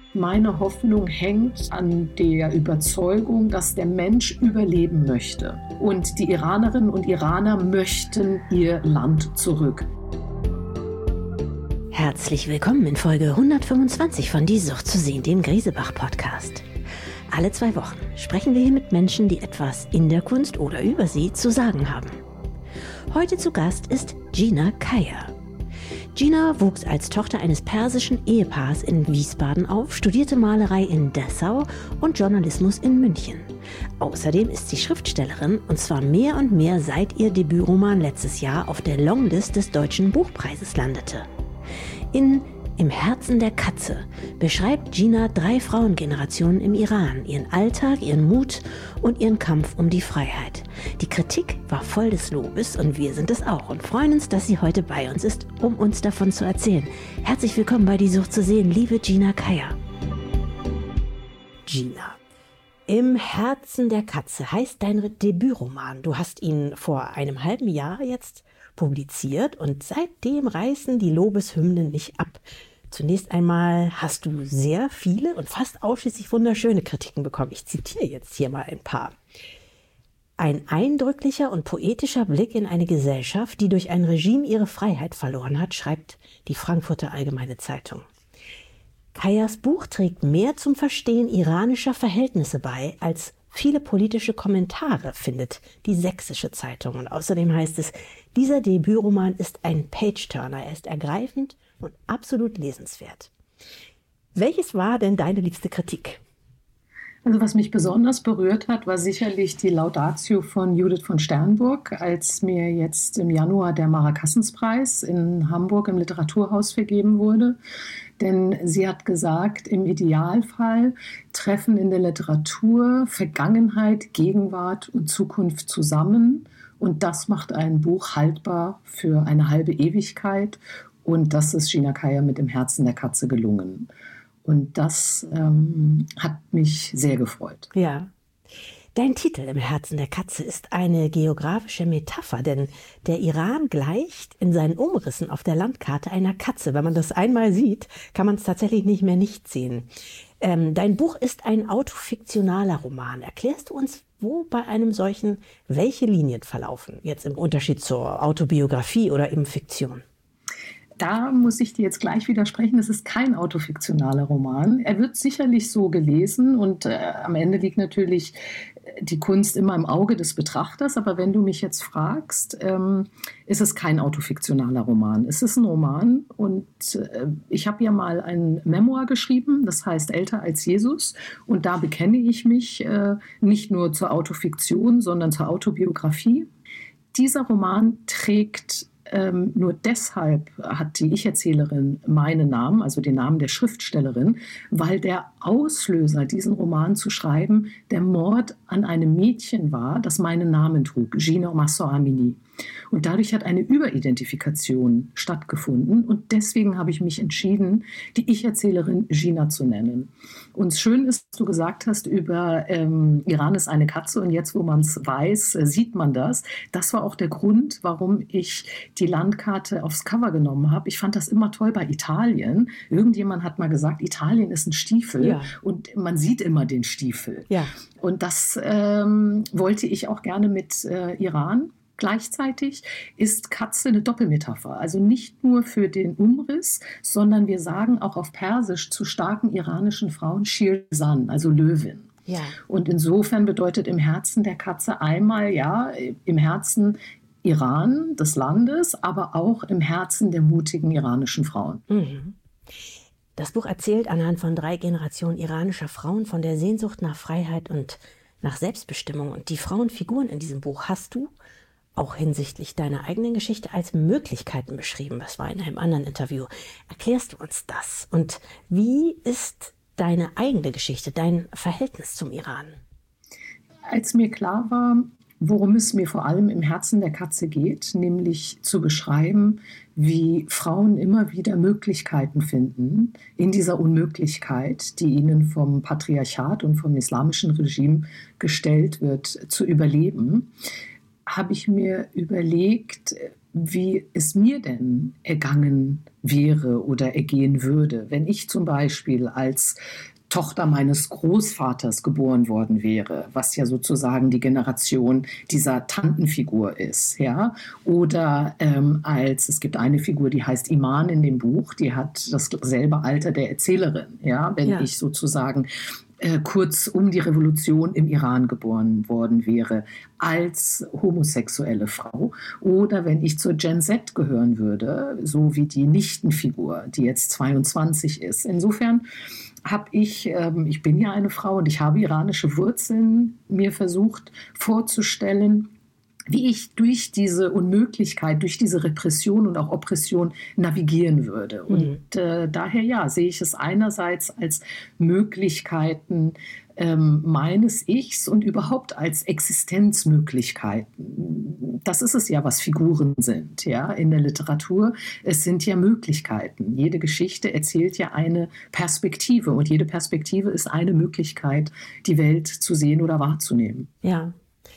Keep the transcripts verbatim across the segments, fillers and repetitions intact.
Meine Hoffnung hängt an der Überzeugung, dass der Mensch überleben möchte. Und die Iranerinnen und Iraner möchten ihr Land zurück. Herzlich willkommen in Folge hundertfünfundzwanzig von Die Sucht zu sehen, dem Griesebach-Podcast. Alle zwei Wochen sprechen wir hier mit Menschen, die etwas in der Kunst oder über sie zu sagen haben. Heute zu Gast ist Gina Kaya. Gina wuchs als Tochter eines persischen Ehepaars in Wiesbaden auf, studierte Malerei in Dessau und Journalismus in München. Außerdem ist sie Schriftstellerin, und zwar mehr und mehr seit ihr Debütroman letztes Jahr auf der Longlist des Deutschen Buchpreises landete. In Im Herzen der Katze beschreibt Gina drei Frauengenerationen im Iran, ihren Alltag, ihren Mut und ihren Kampf um die Freiheit. Die Kritik war voll des Lobes und wir sind es auch und freuen uns, dass sie heute bei uns ist, um uns davon zu erzählen. Herzlich willkommen bei Die Sucht zu sehen, liebe Gina Kaya. Gina, Im Herzen der Katze heißt dein Debütroman. Du hast ihn vor einem halben Jahr jetzt publiziert und seitdem reißen die Lobeshymnen nicht ab. Zunächst einmal hast du sehr viele und fast ausschließlich wunderschöne Kritiken bekommen. Ich zitiere jetzt hier mal ein paar. Ein eindrücklicher und poetischer Blick in eine Gesellschaft, die durch ein Regime ihre Freiheit verloren hat, schreibt die Frankfurter Allgemeine Zeitung. Kayas Buch trägt mehr zum Verstehen iranischer Verhältnisse bei, als viele politische Kommentare, findet die Sächsische Zeitung. Und außerdem heißt es, dieser Debütroman ist ein Page-Turner. Er ist ergreifend und absolut lesenswert. Welches war denn deine liebste Kritik? Also was mich besonders berührt hat, war sicherlich die Laudatio von Judith von Sternburg, als mir jetzt im Januar der Mara-Kassens-Preis in Hamburg im Literaturhaus vergeben wurde. Denn sie hat gesagt, im Idealfall treffen in der Literatur Vergangenheit, Gegenwart und Zukunft zusammen. Und das macht ein Buch haltbar für eine halbe Ewigkeit. Und das ist Gina Kaya mit Im Herzen der Katze gelungen. Und das ähm, hat mich sehr gefreut. Ja. Dein Titel Im Herzen der Katze ist eine geografische Metapher, denn der Iran gleicht in seinen Umrissen auf der Landkarte einer Katze. Wenn man das einmal sieht, kann man es tatsächlich nicht mehr nicht sehen. Ähm, dein Buch ist ein autofiktionaler Roman. Erklärst du uns, wo bei einem solchen welche Linien verlaufen? Jetzt im Unterschied zur Autobiografie oder eben Fiktion. Da muss ich dir jetzt gleich widersprechen, es ist kein autofiktionaler Roman. Er wird sicherlich so gelesen und äh, am Ende liegt natürlich die Kunst immer im Auge des Betrachters. Aber wenn du mich jetzt fragst, ähm, ist es kein autofiktionaler Roman. Es ist ein Roman und äh, ich habe ja mal ein Memoir geschrieben, das heißt Älter als Jesus. Und da bekenne ich mich äh, nicht nur zur Autofiktion, sondern zur Autobiografie. Dieser Roman trägt Ähm, nur deshalb hat die Ich-Erzählerin meinen Namen, also den Namen der Schriftstellerin, weil der Auslöser, diesen Roman zu schreiben, der Mord an einem Mädchen war, das meinen Namen trug, Gina Mahsa Amini. Und dadurch hat eine Überidentifikation stattgefunden und deswegen habe ich mich entschieden, die Ich-Erzählerin Gina zu nennen. Und schön ist, was du gesagt hast über ähm, Iran ist eine Katze und jetzt, wo man es weiß, äh, sieht man das. Das war auch der Grund, warum ich die Landkarte aufs Cover genommen habe. Ich fand das immer toll bei Italien. Irgendjemand hat mal gesagt, Italien ist ein Stiefel, ja, und man sieht immer den Stiefel. Ja. Und das ähm, wollte ich auch gerne mit äh, Iran. Gleichzeitig ist Katze eine Doppelmetapher, also nicht nur für den Umriss, sondern wir sagen auch auf Persisch zu starken iranischen Frauen Shirzan, also Löwin. Ja. Und insofern bedeutet Im Herzen der Katze einmal, ja, im Herzen Iran, des Landes, aber auch im Herzen der mutigen iranischen Frauen. Mhm. Das Buch erzählt anhand von drei Generationen iranischer Frauen von der Sehnsucht nach Freiheit und nach Selbstbestimmung. Und die Frauenfiguren in diesem Buch hast du auch hinsichtlich deiner eigenen Geschichte als Möglichkeiten beschrieben. Das war in einem anderen Interview. Erklärst du uns das? Und wie ist deine eigene Geschichte, dein Verhältnis zum Iran? Als mir klar war, worum es mir vor allem im Herzen der Katze geht, nämlich zu beschreiben, wie Frauen immer wieder Möglichkeiten finden, in dieser Unmöglichkeit, die ihnen vom Patriarchat und vom islamischen Regime gestellt wird, zu überleben, habe ich mir überlegt, wie es mir denn ergangen wäre oder ergehen würde, wenn ich zum Beispiel als Tochter meines Großvaters geboren worden wäre, was ja sozusagen die Generation dieser Tantenfigur ist, ja, oder ähm, als, es gibt eine Figur, die heißt Iman in dem Buch, die hat dasselbe Alter der Erzählerin, ja, wenn Ja. ich sozusagen äh, kurz um die Revolution im Iran geboren worden wäre, als homosexuelle Frau, oder wenn ich zur Gen Z gehören würde, so wie die Nichtenfigur, die jetzt zweiundzwanzig ist. Insofern habe ich, ähm, ich bin ja eine Frau und ich habe iranische Wurzeln, mir versucht vorzustellen, wie ich durch diese Unmöglichkeit, durch diese Repression und auch Oppression navigieren würde. Mhm. Und äh, daher ja, sehe ich es einerseits als Möglichkeiten ähm, meines Ichs und überhaupt als Existenzmöglichkeiten. Das ist es ja, was Figuren sind, ja, in der Literatur. Es sind ja Möglichkeiten. Jede Geschichte erzählt ja eine Perspektive und jede Perspektive ist eine Möglichkeit, die Welt zu sehen oder wahrzunehmen. Ja.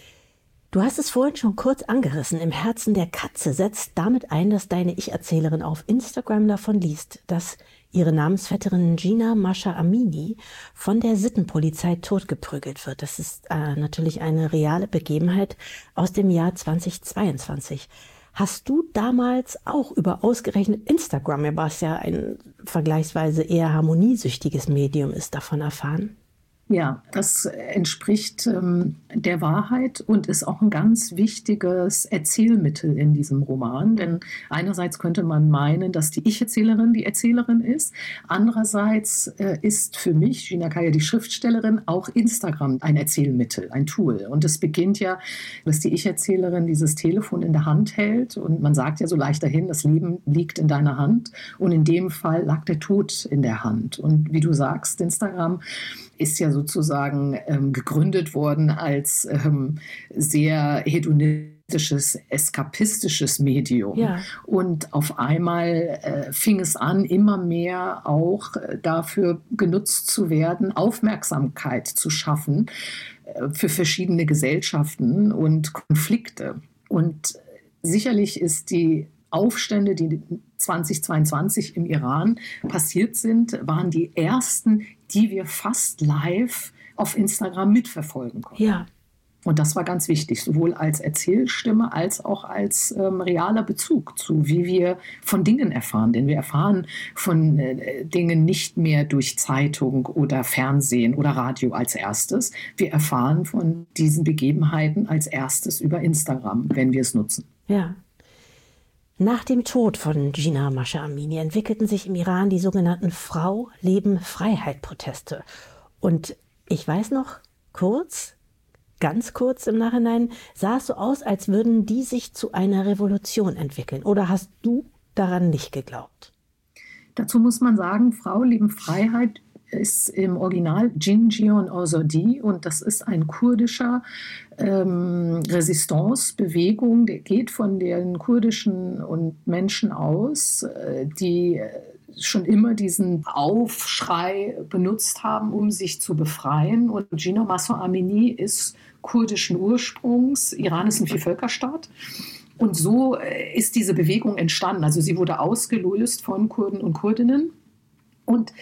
Du hast es vorhin schon kurz angerissen. Im Herzen der Katze setzt damit ein, dass deine Ich-Erzählerin auf Instagram davon liest, dass ihre Namensvetterin Jina Masha Amini von der Sittenpolizei totgeprügelt wird. Das ist äh, natürlich eine reale Begebenheit aus dem Jahr zweitausendzweiundzwanzig. Hast du damals auch über ausgerechnet Instagram, was ja ein vergleichsweise eher harmoniesüchtiges Medium ist, davon erfahren? Ja, das entspricht ähm, der Wahrheit und ist auch ein ganz wichtiges Erzählmittel in diesem Roman. Denn einerseits könnte man meinen, dass die Ich-Erzählerin die Erzählerin ist. Andererseits äh, ist für mich, Gina Kaya, die Schriftstellerin, auch Instagram ein Erzählmittel, ein Tool. Und es beginnt ja, dass die Ich-Erzählerin dieses Telefon in der Hand hält. Und man sagt ja so leicht dahin, das Leben liegt in deiner Hand. Und in dem Fall lag der Tod in der Hand. Und wie du sagst, Instagram ist ja sozusagen ähm, gegründet worden als ähm, sehr hedonistisches, eskapistisches Medium. Ja. Und auf einmal äh, fing es an, immer mehr auch äh, dafür genutzt zu werden, Aufmerksamkeit zu schaffen äh, für verschiedene Gesellschaften und Konflikte. Und sicherlich ist die Aufstände, die zweitausendzweiundzwanzig im Iran passiert sind, waren die ersten, die wir fast live auf Instagram mitverfolgen konnten. Ja. Und das war ganz wichtig, sowohl als Erzählstimme als auch als ähm, realer Bezug zu, wie wir von Dingen erfahren. Denn wir erfahren von äh, Dingen nicht mehr durch Zeitung oder Fernsehen oder Radio als erstes. Wir erfahren von diesen Begebenheiten als erstes über Instagram, wenn wir es nutzen. Ja. Nach dem Tod von Jina Masha Amini entwickelten sich im Iran die sogenannten Frau, Leben, Freiheit-Proteste. Und ich weiß noch, kurz, ganz kurz im Nachhinein, sah es so aus, als würden die sich zu einer Revolution entwickeln. Oder hast du daran nicht geglaubt? Dazu muss man sagen, Frau, Leben, Freiheit ist im Original Jinjion Azadi und das ist ein kurdischer ähm, Resistance-Bewegung, der geht von den kurdischen und Menschen aus, äh, die schon immer diesen Aufschrei benutzt haben, um sich zu befreien. Und Jina Masha Amini ist kurdischen Ursprungs. Iran ist ein Vielvölkerstaat. Und so ist diese Bewegung entstanden. Also sie wurde ausgelöst von Kurden und Kurdinnen. Und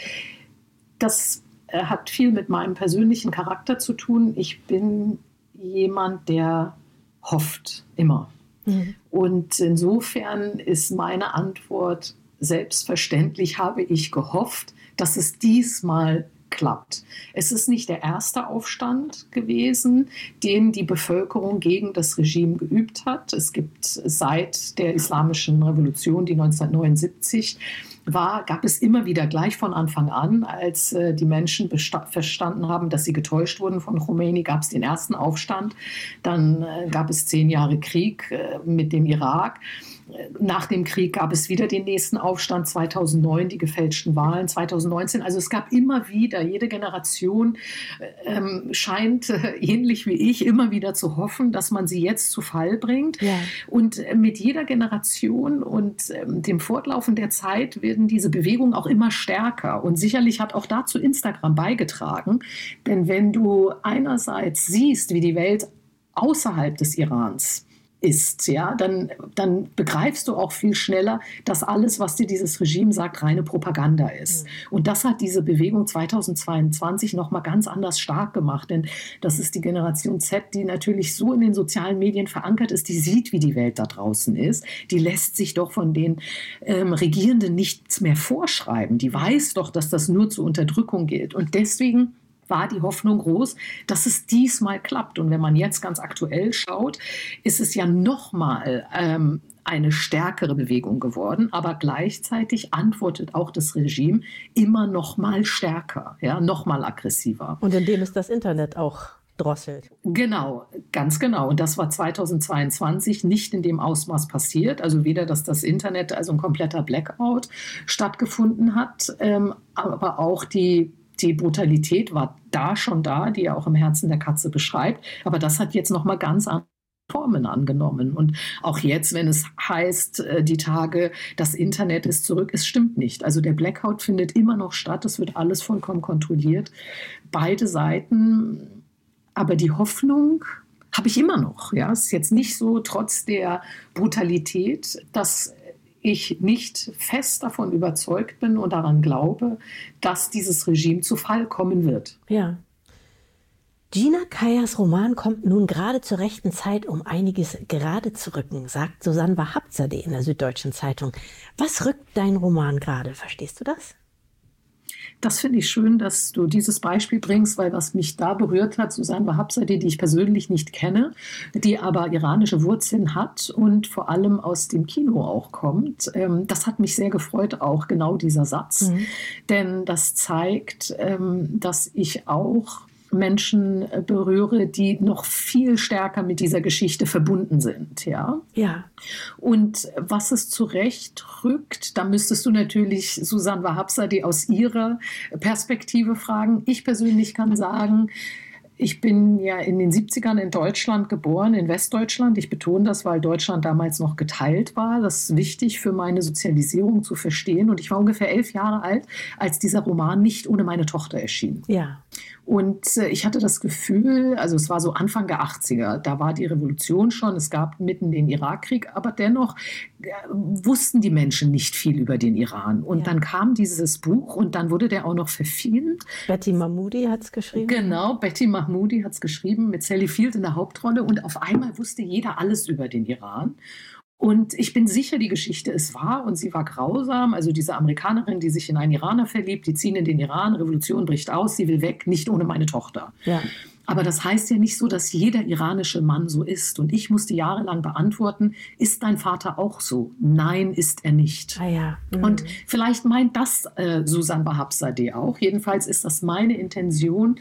das hat viel mit meinem persönlichen Charakter zu tun. Ich bin jemand, der hofft, immer. Mhm. Und insofern ist meine Antwort, selbstverständlich habe ich gehofft, dass es diesmal klappt. Es ist nicht der erste Aufstand gewesen, den die Bevölkerung gegen das Regime geübt hat. Es gibt seit der Islamischen Revolution, die neunzehnhundertneunundsiebzig war, gab es immer wieder gleich von Anfang an, als äh, die Menschen besta- verstanden haben, dass sie getäuscht wurden von Khomeini, gab es den ersten Aufstand. Dann äh, gab es zehn Jahre Krieg äh, mit dem Irak. Nach dem Krieg gab es wieder den nächsten Aufstand, zweitausendneun, die gefälschten Wahlen, zweitausendneunzehn. Also es gab immer wieder, jede Generation ähm, scheint äh, ähnlich wie ich immer wieder zu hoffen, dass man sie jetzt zu Fall bringt. Ja. Und äh, mit jeder Generation und ähm, dem Fortlaufen der Zeit werden diese Bewegungen auch immer stärker. Und sicherlich hat auch dazu Instagram beigetragen. Denn wenn du einerseits siehst, wie die Welt außerhalb des Irans ist, ja, dann, dann begreifst du auch viel schneller, dass alles, was dir dieses Regime sagt, reine Propaganda ist. Mhm. Und das hat diese Bewegung zweitausendzweiundzwanzig nochmal ganz anders stark gemacht, denn das ist die Generation Z, die natürlich so in den sozialen Medien verankert ist, die sieht, wie die Welt da draußen ist, die lässt sich doch von den ähm, Regierenden nichts mehr vorschreiben, die weiß doch, dass das nur zur Unterdrückung gilt und deswegen war die Hoffnung groß, dass es diesmal klappt. Und wenn man jetzt ganz aktuell schaut, ist es ja nochmal ähm, eine stärkere Bewegung geworden. Aber gleichzeitig antwortet auch das Regime immer noch mal stärker, ja, noch mal aggressiver. Und indem es das Internet auch drosselt. Genau, ganz genau. Und das war zweitausendzweiundzwanzig nicht in dem Ausmaß passiert. Also weder, dass das Internet, also ein kompletter Blackout stattgefunden hat, ähm, aber auch die Die Brutalität war da schon da, die er auch im Herzen der Katze beschreibt. Aber das hat jetzt noch mal ganz andere Formen angenommen. Und auch jetzt, wenn es heißt, die Tage, das Internet ist zurück, es stimmt nicht. Also der Blackout findet immer noch statt. Es wird alles vollkommen kontrolliert. Beide Seiten. Aber die Hoffnung habe ich immer noch. Ja, es ist jetzt nicht so, trotz der Brutalität, dass ich nicht fest davon überzeugt bin und daran glaube, dass dieses Regime zu Fall kommen wird. Ja. Gina Kayas Roman kommt nun gerade zur rechten Zeit, um einiges gerade zu rücken, sagt Susanne Wahabzadeh in der Süddeutschen Zeitung. Was rückt dein Roman gerade? Verstehst du das? Das finde ich schön, dass du dieses Beispiel bringst, weil was mich da berührt hat, Susanne Wahabzadeh, die ich persönlich nicht kenne, die aber iranische Wurzeln hat und vor allem aus dem Kino auch kommt. Ähm, das hat mich sehr gefreut, auch genau dieser Satz. Mhm. Denn das zeigt, ähm, dass ich auch Menschen berühre, die noch viel stärker mit dieser Geschichte verbunden sind. Ja. Ja. Und was es zurechtrückt, da müsstest du natürlich Susanne Wahabzadeh aus ihrer Perspektive fragen. Ich persönlich kann sagen, ich bin ja in den siebzigern in Deutschland geboren, in Westdeutschland. Ich betone das, weil Deutschland damals noch geteilt war. Das ist wichtig für meine Sozialisierung zu verstehen. Und ich war ungefähr elf Jahre alt, als dieser Roman Nicht ohne meine Tochter erschien. Ja. Und äh, ich hatte das Gefühl, also es war so Anfang der achtziger, da war die Revolution schon, es gab mitten den Irakkrieg, aber dennoch äh, wussten die Menschen nicht viel über den Iran. Und ja. dann kam dieses Buch und dann wurde der auch noch verfilmt. Betty Mahmoudi hat es geschrieben. Genau, Betty Mahmoudi hat es geschrieben mit Sally Field in der Hauptrolle und auf einmal wusste jeder alles über den Iran. Und ich bin sicher, die Geschichte ist wahr und sie war grausam. Also diese Amerikanerin, die sich in einen Iraner verliebt, die ziehen in den Iran, Revolution bricht aus, sie will weg, nicht ohne meine Tochter. Ja. Aber das heißt ja nicht so, dass jeder iranische Mann so ist. Und ich musste jahrelang beantworten, ist dein Vater auch so? Nein, ist er nicht. Ah ja. Mhm. Und vielleicht meint das äh, Susanne Wahabzadeh auch. Jedenfalls ist das meine Intention,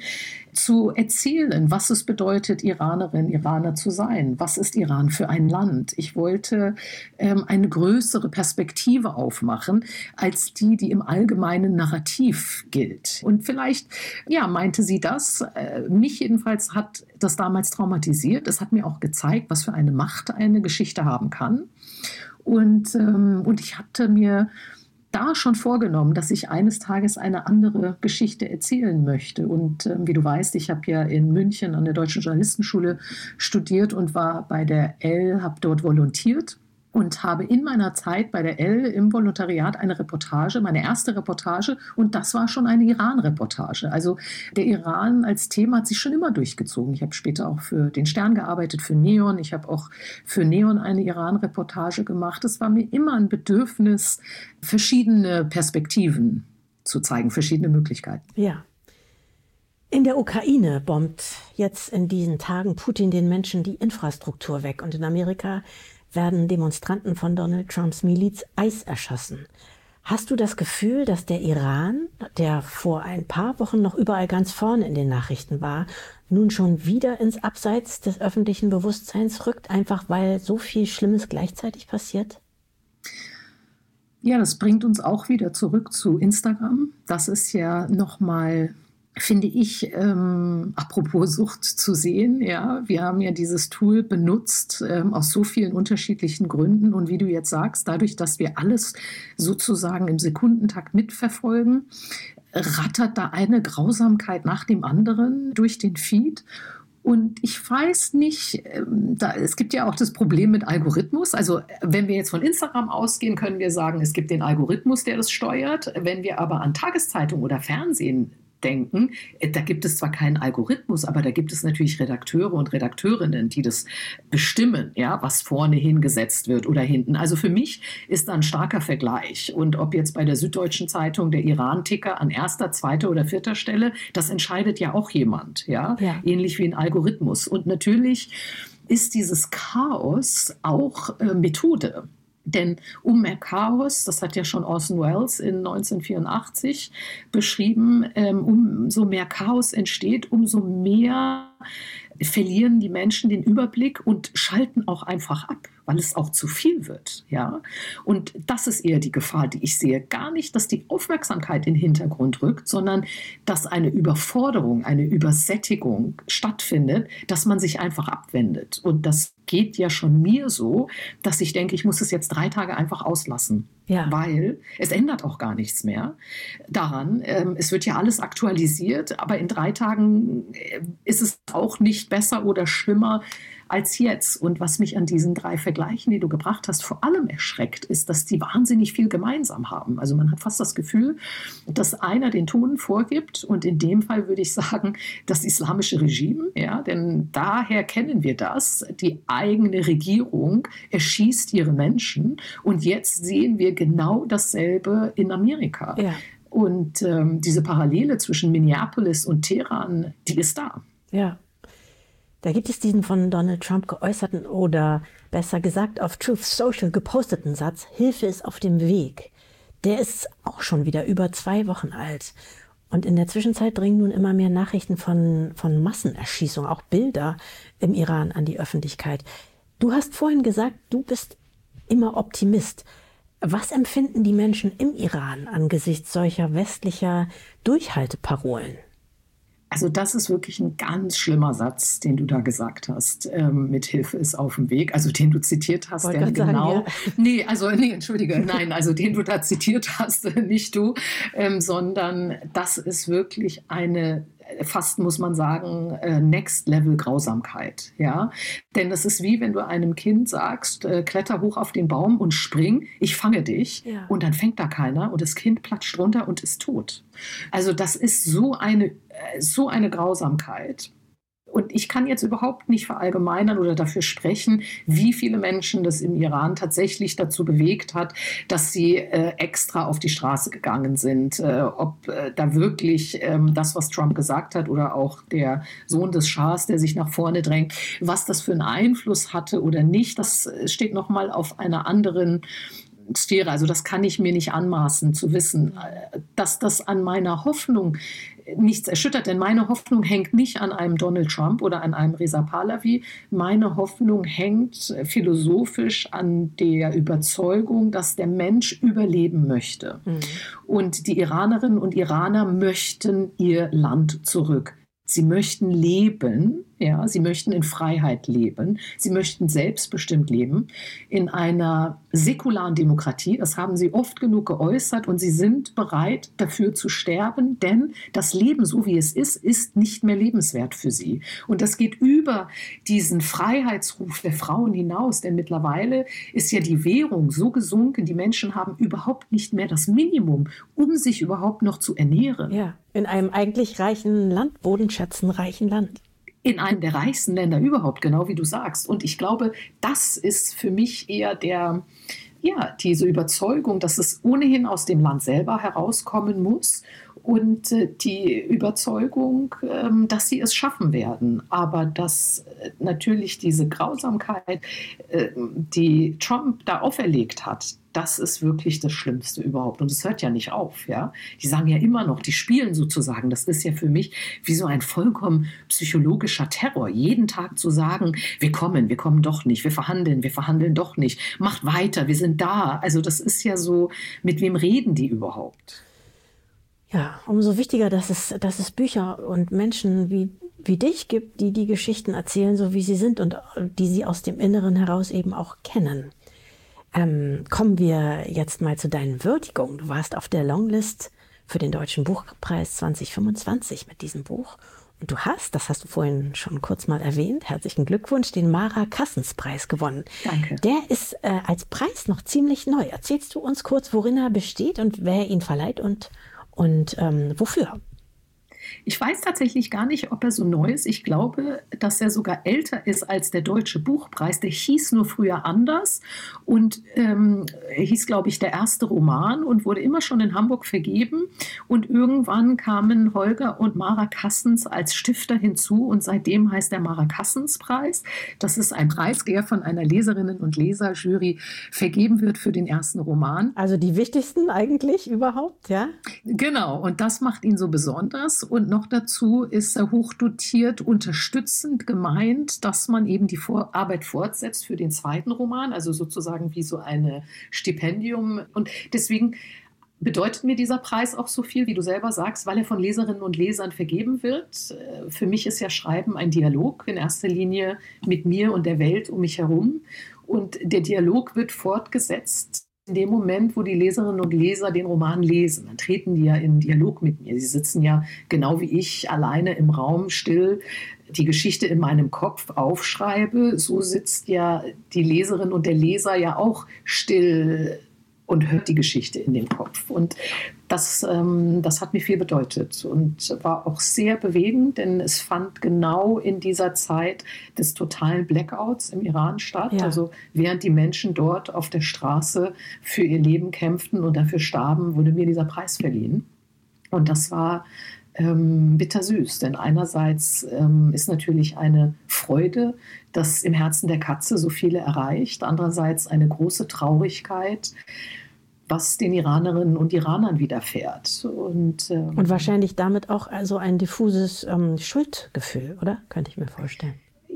zu erzählen, was es bedeutet, Iranerin, Iraner zu sein. Was ist Iran für ein Land? Ich wollte ähm, eine größere Perspektive aufmachen, als die, die im allgemeinen Narrativ gilt. Und vielleicht, ja, meinte sie das. Äh, mich jedenfalls hat das damals traumatisiert. Es hat mir auch gezeigt, was für eine Macht eine Geschichte haben kann. Und, ähm, und ich hatte mir da schon vorgenommen, dass ich eines Tages eine andere Geschichte erzählen möchte. Und äh, wie du weißt, ich habe ja in München an der Deutschen Journalistenschule studiert und war bei der Elle, habe dort volontiert und habe in meiner Zeit bei der Elle im Volontariat eine Reportage, meine erste Reportage, und das war schon eine Iran-Reportage. Also der Iran als Thema hat sich schon immer durchgezogen. Ich habe später auch für den Stern gearbeitet, für Neon. Ich habe auch für Neon eine Iran-Reportage gemacht. Es war mir immer ein Bedürfnis, verschiedene Perspektiven zu zeigen, verschiedene Möglichkeiten. Ja. In der Ukraine bombt jetzt in diesen Tagen Putin den Menschen die Infrastruktur weg. Und in Amerika werden Demonstranten von Donald Trumps Miliz ICE erschossen. Hast du das Gefühl, dass der Iran, der vor ein paar Wochen noch überall ganz vorne in den Nachrichten war, nun schon wieder ins Abseits des öffentlichen Bewusstseins rückt, einfach weil so viel Schlimmes gleichzeitig passiert? Ja, das bringt uns auch wieder zurück zu Instagram. Das ist ja nochmal, finde ich, ähm, apropos Sucht zu sehen. Ja, wir haben ja dieses Tool benutzt ähm, aus so vielen unterschiedlichen Gründen. Und wie du jetzt sagst, dadurch, dass wir alles sozusagen im Sekundentakt mitverfolgen, rattert da eine Grausamkeit nach dem anderen durch den Feed. Und ich weiß nicht, da, es gibt ja auch das Problem mit Algorithmus. Also wenn wir jetzt von Instagram ausgehen, können wir sagen, es gibt den Algorithmus, der das steuert. Wenn wir aber an Tageszeitung oder Fernsehen denken, da gibt es zwar keinen Algorithmus, aber da gibt es natürlich Redakteure und Redakteurinnen, die das bestimmen, ja, was vorne hingesetzt wird oder hinten. Also für mich ist da ein starker Vergleich. Und ob jetzt bei der Süddeutschen Zeitung der Iran-Ticker an erster, zweiter oder vierter Stelle, das entscheidet ja auch jemand, ja, ja. Ähnlich wie ein Algorithmus. Und natürlich ist dieses Chaos auch äh, Methode. Denn um mehr Chaos, das hat ja schon Orson Welles in neunzehnhundertvierundachtzig beschrieben, ähm, umso mehr Chaos entsteht, umso mehr verlieren die Menschen den Überblick und schalten auch einfach ab, weil es auch zu viel wird. Ja? Und das ist eher die Gefahr, die ich sehe. Gar nicht, dass die Aufmerksamkeit in den Hintergrund rückt, sondern dass eine Überforderung, eine Übersättigung stattfindet, dass man sich einfach abwendet. Und das geht ja schon mir so, dass ich denke, ich muss es jetzt drei Tage einfach auslassen. Ja. Weil es ändert auch gar nichts mehr daran. Ähm, es wird ja alles aktualisiert, aber in drei Tagen ist es auch nicht besser oder schlimmer als jetzt. Und was mich an diesen drei Vergleichen, die du gebracht hast, vor allem erschreckt, ist, dass die wahnsinnig viel gemeinsam haben. Also man hat fast das Gefühl, dass einer den Ton vorgibt und in dem Fall würde ich sagen, das islamische Regime, ja, denn daher kennen wir das, die eigene Regierung erschießt ihre Menschen und jetzt sehen wir genau dasselbe in Amerika. Ja. Und ähm, diese Parallele zwischen Minneapolis und Teheran, die ist da. Ja. Da gibt es diesen von Donald Trump geäußerten oder besser gesagt auf Truth Social geposteten Satz, Hilfe ist auf dem Weg. Der ist auch schon wieder über zwei Wochen alt. Und in der Zwischenzeit dringen nun immer mehr Nachrichten von, von Massenerschießungen, auch Bilder im Iran an die Öffentlichkeit. Du hast vorhin gesagt, du bist immer Optimist. Was empfinden die Menschen im Iran angesichts solcher westlicher Durchhalteparolen? Also das ist wirklich ein ganz schlimmer Satz, den du da gesagt hast, ähm, mit Hilfe ist auf dem Weg, also den du zitiert hast, denn genau, sagen, ja. nee, also nee, entschuldige, nein, also den du da zitiert hast, nicht du, ähm, sondern das ist wirklich eine, fast muss man sagen, Next-Level-Grausamkeit, ja, denn das ist wie wenn du einem Kind sagst, äh, kletter hoch auf den Baum und spring, ich fange dich, ja. Und dann fängt da keiner und das Kind platscht runter und ist tot. Also das ist so eine, so eine Grausamkeit. Und ich kann jetzt überhaupt nicht verallgemeinern oder dafür sprechen, wie viele Menschen das im Iran tatsächlich dazu bewegt hat, dass sie äh, extra auf die Straße gegangen sind. Äh, ob äh, da wirklich ähm, das, was Trump gesagt hat oder auch der Sohn des Schahs, der sich nach vorne drängt, was das für einen Einfluss hatte oder nicht, das steht nochmal auf einer anderen Sphäre. Also das kann ich mir nicht anmaßen zu wissen, dass das an meiner Hoffnung nichts erschüttert, denn meine Hoffnung hängt nicht an einem Donald Trump oder an einem Reza Pahlavi. Meine Hoffnung hängt philosophisch an der Überzeugung, dass der Mensch überleben möchte. Mhm. Und die Iranerinnen und Iraner möchten ihr Land zurück. Sie möchten leben, ja, sie möchten in Freiheit leben, sie möchten selbstbestimmt leben in einer säkularen Demokratie. Das haben sie oft genug geäußert und sie sind bereit, dafür zu sterben, denn das Leben, so wie es ist, ist nicht mehr lebenswert für sie. Und das geht über diesen Freiheitsruf der Frauen hinaus, denn mittlerweile ist ja die Währung so gesunken, die Menschen haben überhaupt nicht mehr das Minimum, um sich überhaupt noch zu ernähren. Ja, in einem eigentlich reichen Land, bodenschätzenreichen Land. In einem der reichsten Länder überhaupt, genau wie du sagst. Und ich glaube, das ist für mich eher der, ja, diese Überzeugung, dass es ohnehin aus dem Land selber herauskommen muss und äh, die Überzeugung, ähm, dass sie es schaffen werden. Aber dass äh, natürlich diese Grausamkeit, äh, die Trump da auferlegt hat, das ist wirklich das Schlimmste überhaupt. Und es hört ja nicht auf. Ja? Die sagen ja immer noch, die spielen sozusagen. Das ist ja für mich wie so ein vollkommen psychologischer Terror. Jeden Tag zu sagen, wir kommen, wir kommen doch nicht, wir verhandeln, wir verhandeln doch nicht. Macht weiter, wir sind da. Also das ist ja so, mit wem reden die überhaupt? Ja, umso wichtiger, dass es, dass es Bücher und Menschen wie, wie dich gibt, die die Geschichten erzählen, so wie sie sind und die sie aus dem Inneren heraus eben auch kennen. Ähm, kommen wir jetzt mal zu deinen Würdigungen. Du warst auf der Longlist für den Deutschen Buchpreis zwanzig fünfundzwanzig mit diesem Buch Du hast, das hast du vorhin schon kurz mal erwähnt, herzlichen Glückwunsch, den Mara-Kassens-Preis gewonnen. Danke. Der ist äh, als Preis noch ziemlich neu. Erzählst du uns kurz, worin er besteht und wer ihn verleiht und, und ähm, wofür? Ich weiß tatsächlich gar nicht, ob er so neu ist. Ich glaube, dass er sogar älter ist als der Deutsche Buchpreis. Der hieß nur früher anders und ähm, hieß, glaube ich, der erste Roman und wurde immer schon in Hamburg vergeben. Und irgendwann kamen Holger und Mara Kassens als Stifter hinzu und seitdem heißt der Mara-Kassens-Preis. Das ist ein Preis, der von einer Leserinnen- und Leserjury vergeben wird für den ersten Roman. Also die wichtigsten eigentlich überhaupt, ja? Genau, und das macht ihn so besonders. Und noch dazu ist er hochdotiert, unterstützend gemeint, dass man eben die Vor- Arbeit fortsetzt für den zweiten Roman, also sozusagen wie so ein Stipendium. Und deswegen bedeutet mir dieser Preis auch so viel, wie du selber sagst, weil er von Leserinnen und Lesern vergeben wird. Für mich ist ja Schreiben ein Dialog, in erster Linie mit mir und der Welt um mich herum. Und der Dialog wird fortgesetzt in dem Moment, wo die Leserinnen und Leser den Roman lesen. Dann treten die ja in Dialog mit mir. Sie sitzen ja genau wie ich alleine im Raum still, die Geschichte in meinem Kopf aufschreibe. So sitzt ja die Leserin und der Leser ja auch still und hört die Geschichte in dem Kopf. Und das, ähm, das hat mir viel bedeutet und war auch sehr bewegend, denn es fand genau in dieser Zeit des totalen Blackouts im Iran statt. Ja. Also während die Menschen dort auf der Straße für ihr Leben kämpften und dafür starben, wurde mir dieser Preis verliehen. Und das war ähm, bittersüß, denn einerseits ähm, ist natürlich eine Freude, dass im Herzen der Katze so viele erreicht, andererseits eine große Traurigkeit, was den Iranerinnen und Iranern widerfährt. Und, ähm, Und wahrscheinlich damit auch also ein diffuses ähm, Schuldgefühl, oder? Könnte ich mir vorstellen.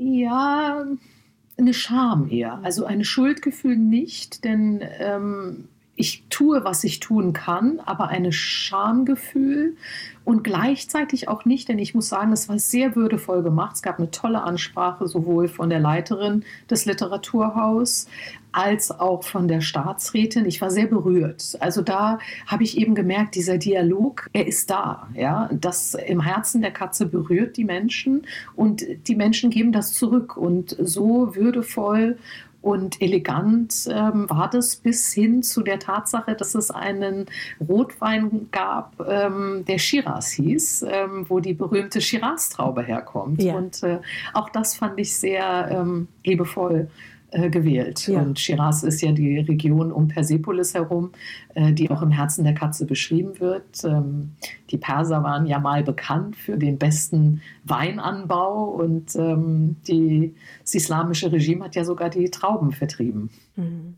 Ja, eine Scham eher. Also ein Schuldgefühl nicht, denn ähm, ich tue, was ich tun kann, aber ein Schamgefühl und gleichzeitig auch nicht, denn ich muss sagen, es war sehr würdevoll gemacht. Es gab eine tolle Ansprache sowohl von der Leiterin des Literaturhauses als auch von der Staatsrätin. Ich war sehr berührt. Also da habe ich eben gemerkt, dieser Dialog, er ist da. Ja? Das im Herzen der Katze berührt die Menschen und die Menschen geben das zurück. Und so würdevoll und elegant ähm, war das bis hin zu der Tatsache, dass es einen Rotwein gab, ähm, der Shiraz hieß, ähm, wo die berühmte Shiraz-Traube herkommt. Ja. Und äh, auch das fand ich sehr ähm, liebevoll äh, gewählt. Ja. Und Shiraz ist ja die Region um Persepolis herum, äh, die auch im Herzen der Katze beschrieben wird. Ähm, die Perser waren ja mal bekannt für den besten Weinanbau und ähm, die, das islamische Regime hat ja sogar die Trauben vertrieben. Mhm.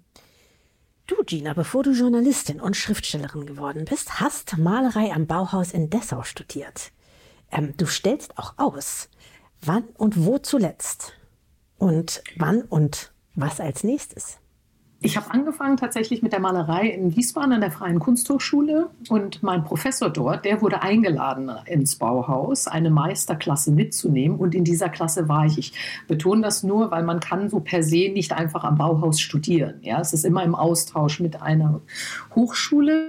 Du, Gina, bevor du Journalistin und Schriftstellerin geworden bist, hast Malerei am Bauhaus in Dessau studiert. Ähm, du stellst auch aus. Wann und wo zuletzt? Und wann und was als nächstes? Ich habe angefangen tatsächlich mit der Malerei in Wiesbaden an der Freien Kunsthochschule und mein Professor dort, der wurde eingeladen ins Bauhaus, eine Meisterklasse mitzunehmen und in dieser Klasse war ich. Ich betone das nur, weil man kann so per se nicht einfach am Bauhaus studieren. Ja? Es ist immer im Austausch mit einer Hochschule.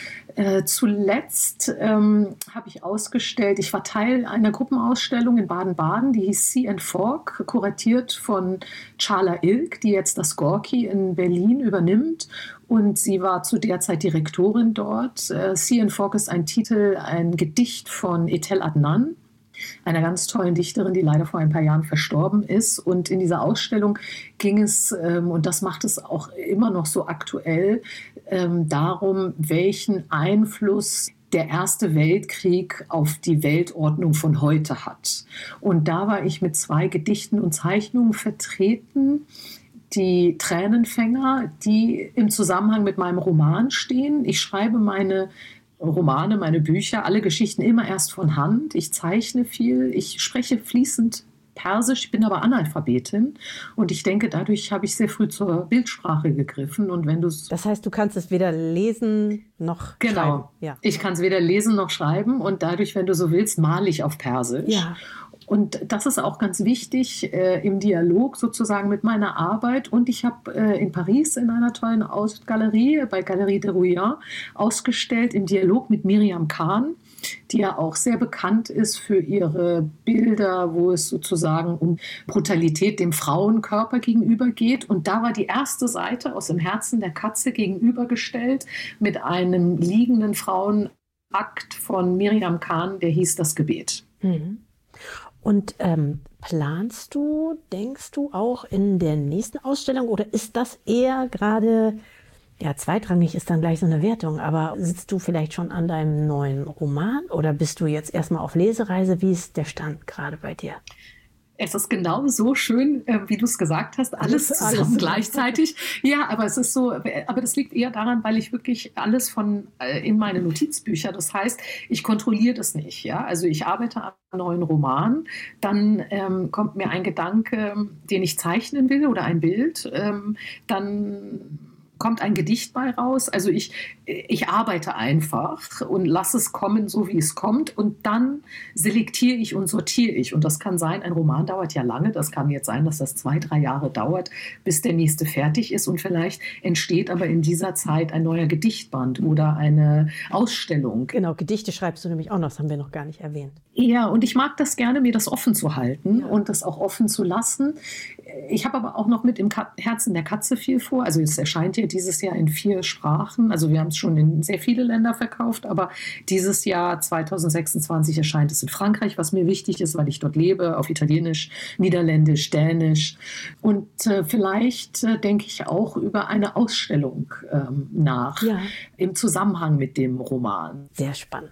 Äh, zuletzt ähm, habe ich ausgestellt, ich war Teil einer Gruppenausstellung in Baden-Baden, die hieß Sea and Fork, kuratiert von Charla Ilk, die jetzt das Gorki in Berlin übernimmt. Und sie war zu der Zeit Direktorin dort. Äh, Sea and Fork ist ein Titel, ein Gedicht von Etel Adnan, einer ganz tollen Dichterin, die leider vor ein paar Jahren verstorben ist. Und in dieser Ausstellung ging es, ähm, und das macht es auch immer noch so aktuell, ähm, darum, welchen Einfluss der Erste Weltkrieg auf die Weltordnung von heute hat. Und da war ich mit zwei Gedichten und Zeichnungen vertreten, die Tränenfänger, die im Zusammenhang mit meinem Roman stehen. Ich schreibe meine Romane, meine Bücher, alle Geschichten immer erst von Hand. Ich zeichne viel, ich spreche fließend Persisch, ich bin aber Analphabetin und ich denke, dadurch habe ich sehr früh zur Bildsprache gegriffen. Und wenn du Das heißt, du kannst es weder lesen noch genau. schreiben. Ja. Ich kann es weder lesen noch schreiben und dadurch, wenn du so willst, male ich auf Persisch. Ja. Und das ist auch ganz wichtig äh, im Dialog sozusagen mit meiner Arbeit. Und ich habe äh, in Paris in einer tollen Aus- Galerie, bei Galerie de Rouillard, ausgestellt im Dialog mit Miriam Kahn. die ja auch sehr bekannt ist für ihre Bilder, wo es sozusagen um Brutalität dem Frauenkörper gegenüber geht. Und da war die erste Seite aus dem Herzen der Katze gegenübergestellt mit einem liegenden Frauenakt von Miriam Khan, der hieß Das Gebet. Mhm. Und ähm, planst du, denkst du auch in der nächsten Ausstellung oder ist das eher gerade, ja, zweitrangig ist dann gleich so eine Wertung, aber sitzt du vielleicht schon an deinem neuen Roman oder bist du jetzt erstmal auf Lesereise? Wie ist der Stand gerade bei dir? Es ist genau so schön, äh, wie du es gesagt hast, alles zusammen alles. gleichzeitig. Ja, aber es ist so, aber das liegt eher daran, weil ich wirklich alles von äh, in meine Notizbücher, das heißt, ich kontrolliere das nicht. Ja, also ich arbeite an einem neuen Roman, dann ähm, kommt mir ein Gedanke, den ich zeichnen will oder ein Bild, ähm, dann kommt ein Gedicht bei raus. Also ich, ich arbeite einfach und lasse es kommen, so wie es kommt. Und dann selektiere ich und sortiere ich. Und das kann sein, ein Roman dauert ja lange. Das kann jetzt sein, dass das zwei, drei Jahre dauert, bis der nächste fertig ist. Und vielleicht entsteht aber in dieser Zeit ein neuer Gedichtband oder eine Ausstellung. Genau, Gedichte schreibst du nämlich auch noch, das haben wir noch gar nicht erwähnt. Ja, und ich mag das gerne, mir das offen zu halten Ja. und das auch offen zu lassen. Ich habe aber auch noch mit im Ka- Herzen der Katze viel vor. Also es erscheint ja dieses Jahr in vier Sprachen. Also wir haben es schon in sehr viele Länder verkauft, aber dieses Jahr zwanzig sechsundzwanzig erscheint es in Frankreich, was mir wichtig ist, weil ich dort lebe, auf Italienisch, Niederländisch, Dänisch. Und äh, vielleicht äh, denke ich auch über eine Ausstellung ähm, nach, Ja. im Zusammenhang mit dem Roman. Sehr spannend.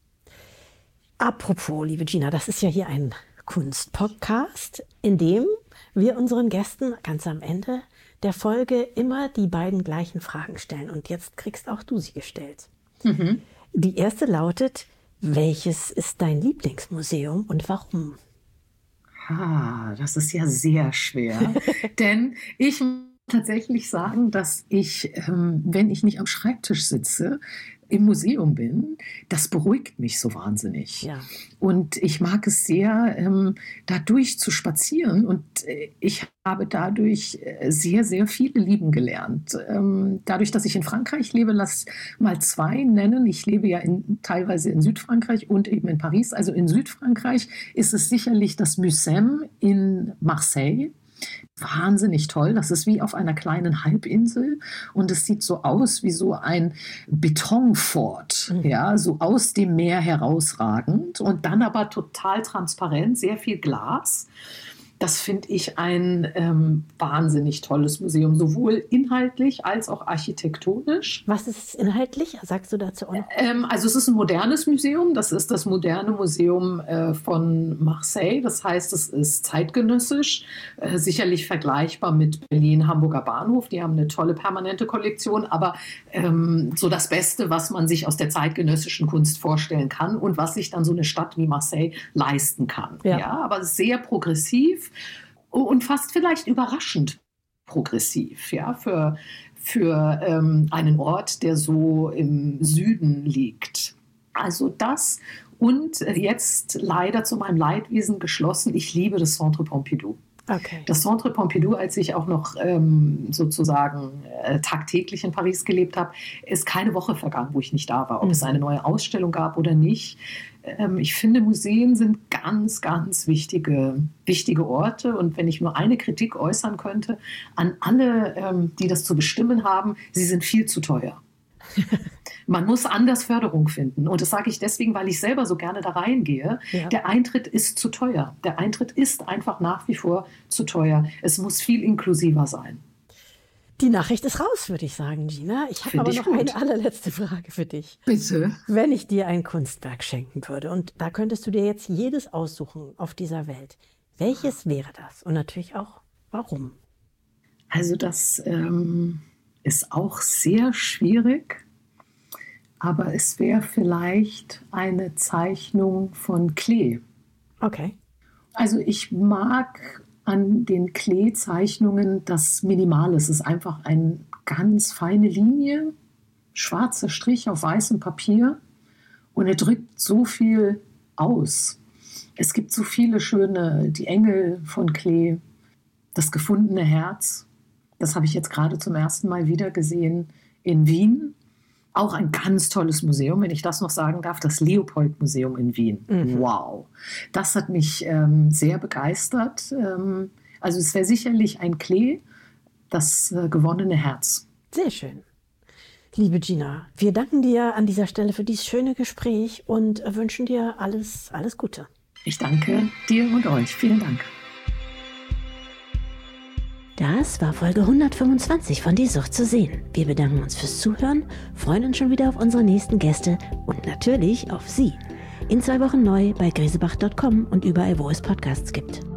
Apropos, liebe Gina, das ist ja hier ein Kunstpodcast, in dem wir unseren Gästen ganz am Ende der Folge immer die beiden gleichen Fragen stellen. Und jetzt kriegst auch du sie gestellt. Mhm. Die erste lautet, welches ist dein Lieblingsmuseum und warum? Ah, das ist ja sehr schwer, denn ich muss tatsächlich sagen, dass ich, ähm, wenn ich nicht am Schreibtisch sitze, im Museum bin, das beruhigt mich so wahnsinnig. Ja. Und ich mag es sehr, ähm, da durch zu spazieren. Und äh, ich habe dadurch äh, sehr, sehr viele lieben gelernt. Ähm, dadurch, dass ich in Frankreich lebe, lass mal zwei nennen. Ich lebe ja in, teilweise in Südfrankreich und eben in Paris. Also in Südfrankreich ist es sicherlich das Muséum in Marseille. Wahnsinnig toll. Das ist wie auf einer kleinen Halbinsel und es sieht so aus wie so ein Betonfort, mhm. ja, so aus dem Meer herausragend und dann aber total transparent, sehr viel Glas. Das finde ich ein ähm, wahnsinnig tolles Museum, sowohl inhaltlich als auch architektonisch. Was ist es inhaltlich? Sagst du dazu auch noch? Ähm, also es ist ein modernes Museum. Das ist das moderne Museum äh, von Marseille. Das heißt, es ist zeitgenössisch, äh, sicherlich vergleichbar mit Berlin, Hamburger Bahnhof. Die haben eine tolle permanente Kollektion, aber ähm, so das Beste, was man sich aus der zeitgenössischen Kunst vorstellen kann und was sich dann so eine Stadt wie Marseille leisten kann. Ja, ja, aber sehr progressiv. Und fast vielleicht überraschend progressiv, ja, für, für ähm, einen Ort, der so im Süden liegt. Also das und jetzt leider zu meinem Leidwesen geschlossen, ich liebe das Centre Pompidou. Okay. Das Centre Pompidou, als ich auch noch ähm, sozusagen äh, tagtäglich in Paris gelebt habe, ist keine Woche vergangen, wo ich nicht da war, ob mhm. es eine neue Ausstellung gab oder nicht. Ähm, ich finde, Museen sind ganz, ganz wichtige, wichtige Orte. Und wenn ich nur eine Kritik äußern könnte an alle, ähm, die das zu bestimmen haben, sie sind viel zu teuer. Man muss anders Förderung finden. Und das sage ich deswegen, weil ich selber so gerne da reingehe. Ja. Der Eintritt ist zu teuer. Der Eintritt ist einfach nach wie vor zu teuer. Es muss viel inklusiver sein. Die Nachricht ist raus, würde ich sagen, Gina. Ich habe aber noch gut. eine allerletzte Frage für dich. Bitte. Wenn ich dir ein Kunstwerk schenken würde und da könntest du dir jetzt jedes aussuchen auf dieser Welt, welches wäre das? Und natürlich auch, warum? Also das ähm, ist auch sehr schwierig. Aber es wäre vielleicht eine Zeichnung von Klee. Okay. Also ich mag an den Klee-Zeichnungen das Minimale. Es ist einfach eine ganz feine Linie, schwarzer Strich auf weißem Papier und er drückt so viel aus. Es gibt so viele schöne, die Engel von Klee, das gefundene Herz. Das habe ich jetzt gerade zum ersten Mal wieder gesehen in Wien. Auch ein ganz tolles Museum, wenn ich das noch sagen darf, das Leopold-Museum in Wien. Mhm. Wow, das hat mich ähm, sehr begeistert. Ähm, also es wäre sicherlich ein Klee, das äh, gewonnene Herz. Sehr schön. Liebe Gina, wir danken dir an dieser Stelle für dieses schöne Gespräch und wünschen dir alles, alles Gute. Ich danke dir und euch. Vielen Dank. Das war Folge hundertfünfundzwanzig von Die Sucht zu sehen. Wir bedanken uns fürs Zuhören, freuen uns schon wieder auf unsere nächsten Gäste und natürlich auf Sie. In zwei Wochen neu bei grisebach Punkt com und überall, wo es Podcasts gibt.